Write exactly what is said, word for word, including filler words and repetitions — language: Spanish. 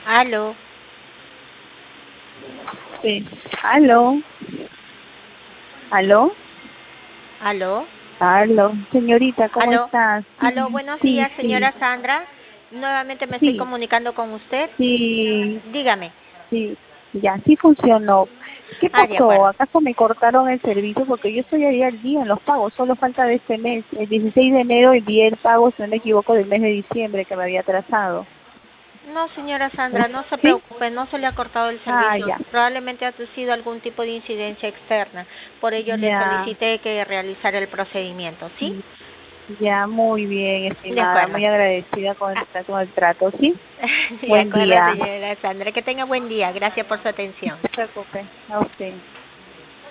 Aló, Sí. Aló, aló, aló, aló. Señorita, ¿cómo aló, estás? aló, Sí, buenos sí, días, sí, señora Sandra. Nuevamente me estoy sí, comunicando con usted. sí, Dígame. sí. Ya, sí funcionó. ¿Qué Ah, de pasó? acuerdo. ¿Acaso me cortaron el servicio? Porque yo estoy ahí al día en los pagos. Solo falta de este mes. El dieciséis de enero envié el pago, si no me equivoco, del mes de diciembre que me había atrasado. No, señora Sandra, no se ¿Sí? preocupe, no se le ha cortado el Ah, servicio. ya, Probablemente ha sido algún tipo de incidencia externa. Por ello le ya. solicité que realizara el procedimiento, ¿sí? Ya, muy bien, De estimada. acuerdo. Muy agradecida con Ah, el, con el trato, ¿sí? de Buen acuerdo, día. señora Sandra. Que tenga buen día. Gracias por su No atención. se preocupe. A usted.